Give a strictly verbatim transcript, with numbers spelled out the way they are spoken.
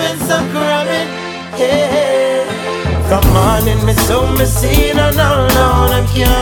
and some cramming. Hey, from morning me so me seen and alone I can't